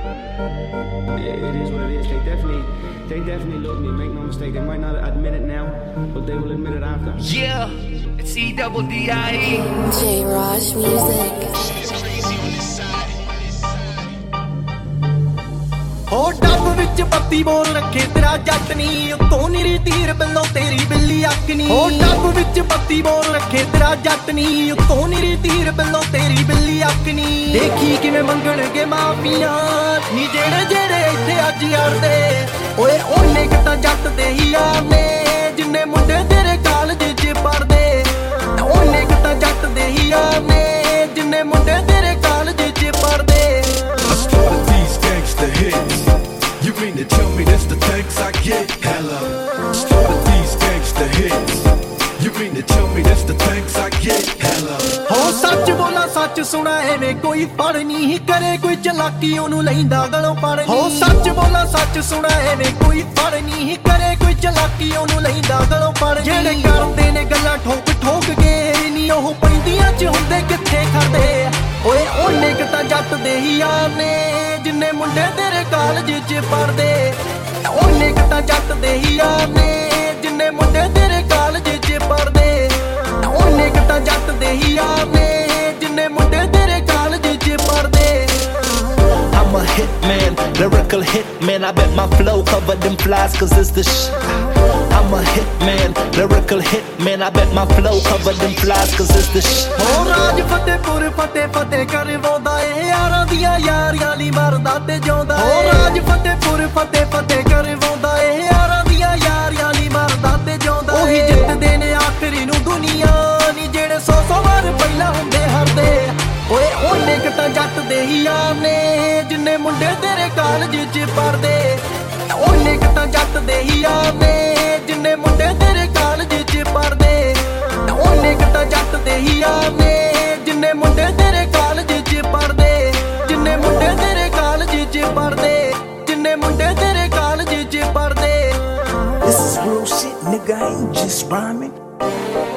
It is what it is. They definitely love me. Make no mistake. They might not admit it now, but they will admit it after. Yeah, it's E-double-D-I-E. J. Raj Music. ਹੋ ਡੱਬ ਵਿੱਚ ਬੱਤੀ ਬੋਲ ਰੱਖੇ ਤੇਰਾ ਜੱਟ ਨੀ ਉੱਤੋਂ ਨੀਰੀ ਤੀਰ ਬਿੱਲੋਂ ਤੇਰੀ ਬਿੱਲੀ ਅੱਖ ਨੀ ਹੋ ਡੱਬ ਵਿੱਚ ਬੱਤੀ ਬੋਲ ਰੱਖੇ ਤੇਰਾ ਜੱਟ ਨੀ ਉੱਤੋਂ ਨੀਰੀ ਤੀਰ ਬਿੱਲੋਂ ਤੇਰੀ ਬਿੱਲੀ ਅੱਖ ਨੀ ਦੇਖੀ ਕਿਵੇਂ ਮੰਗਣਗੇ ਮਾਫੀਆਂ ਨੀ ਜਿਹੜੇ ਇੱਥੇ ਅੱਜ ਯਾਰਦੇ ਓਏ ਉਹਨੇ ਕਿਤਾ ਜੱਟ ਦੇ ਹੀ ਯਾਰ ਨੇ ਜਿੰਨੇ ਮੁੰਡੇ ਤੇਰੇ ਕਾਲਜ 'ਚ ਪੜਦੇ ਉਹਨੇ ਕਿਤਾ ਜੱਟ ਦੇ ਹੀ ਯਾਰ ਨੇ ਜਿੰਨੇ ਮੁੰਡੇ ਤੇਰੇ ਕਾਲਜ 'ਚ ਪੜਦੇ The hits. You mean to tell me that's the thanks I get? Hello. Started these gangsta hits. You mean to tell me that's the thanks I get? Hello. ਹੋ ਸੱਚ ਬੋਲਾ ਸੱਚ ਸੁਣਾ ਐਵੇਂ ਕੋਈ ਫੜ ਨਹੀਂ ਕਰੇ ਕੋਈ ਚਲਾਕੀ ਉਹਨੂੰ ਲੈਂਦਾ ਗਲੋਂ ਪੜ ਹੋ ਸੱਚ ਬੋਲਾ ਸੱਚ ਸੁਣਾ ਐਵੇਂ ਕੋਈ ਫੜ ਨਹੀਂ ਕਰੇ ਕੋਈ ਚਲਾਕੀ ਉਹਨੂੰ ਲੈਂਦਾ ਗਲੋਂ ਪੜ ਜਿਹੜੇ ਕਰਦੇ ਨੇ ਗੱਲਾਂ ਠੋਕ ਠੋਕ ਕੇ ਨਹੀਂ ਉਹ ਪੈਂਦੀਆਂ 'ਚ ਹੁੰਦੇ ਕਿੱਥੇ ਖੜਦੇ ਓਏ ਉਹਨੇ ਕਿਤਾ ਜੱਟ ਦੇ ਹੀ ਯਾਰ ਨੇ ਜਿੰਨੇ ਮੁੰਡੇ ਤੇਰੇ ਕਾਲਜ 'ਚ ਪੜਦੇ ਉਹਨੇ ਕਿਤਾ ਜੱਟ ਦੇ ਹੀ ਯਾਰ ਨੇ ਜਿੰਨੇ ਮੁੰਡੇ ਤੇਰੇ ਕਾਲਜ 'ਚ ਪੜਦੇ ਉਹਨੇ ਕਿਤਾ ਜੱਟ ਦੇ ਹੀ ਯਾਰ ਨੇ ਜਿੰਨੇ ਮੁੰਡੇ ਤੇਰੇ ਕਾਲਜ 'ਚ ਪੜਦੇ I'm a hitman, lyrical hitman. I bet my flow covered them flies cause it's the I'm a hitman, lyrical hitman. I bet my flow covered them flies cause it's the ਹੋ ਰਾਜ ਫਤਿਹਪੁਰ ਫਤਿਹ ਕਰਵਾਉਂਦਾ ਏ ਯਾਰਾਂ ਦੀਆਂ ਯਾਰੀਆਂ ਲਈ ਮਰਦਾ ਤੇ ਜਿਉਂਦਾ ਹੋ ਰਾਜ ਫਤਿਹਪੁਰ ਫਤਿਹ ਕਰਵਾਉਂਦਾ ਏ ਯਾਰਾਂ ਦੀਆਂ ਯਾਰੀਆਂ ਲਈ ਮਰਦਾ ਤੇ ਜਿਉਂਦਾ ਉਹੀ ਜਿੱਤਦੇ ਨੇ ਆਖਰੀ ਨੂੰ ਦੁਨੀਆ ਨੀ ਜਿਹੜੇ 100 ਵਾਰ ਪਹਿਲਾਂ ਹੁੰਦੇ ਹਰਦੇ ਓਏ ਉਹਨੇ ਕਿਤਾ ਜੱਟ ਦੇ ਹੀ ਯਾਰ ਨੇ ਜਿੰਨੇ ਮੁੰਡੇ ਤੇਰੇ ਕਾਲਜ 'ਚ ਪੜਦੇ ਉਹਨੇ ਕਿਤਾ ਜੱਟ ਦੇ ਹੀ ਯਾਰ ਨੇ ਜਿੰਨੇ ਮੁੰਡੇ ਤੇਰੇ ਕਾਲਜ 'ਚ ਪੜਦੇ ਉਹਨੇ ਕਿਤਾ ਜੱਟ ਦੇ ਹੀ ਯਾਰ ਨੇ ਜਿੰਨੇ ਮੁੰਡੇ ਤੇਰੇ ਕਾਲਜ 'ਚ ਪੜਦੇ ਜਿੰਨੇ ਮੁੰਡੇ ਤੇਰੇ ਕਾਲਜ 'ਚ ਪੜਦੇ ਜਿੰਨੇ ਮੁੰਡੇ ਤੇਰੇ ਕਾਲਜ 'ਚ ਪੜਦੇ This is real shit, nigga, I ain't just rhyming.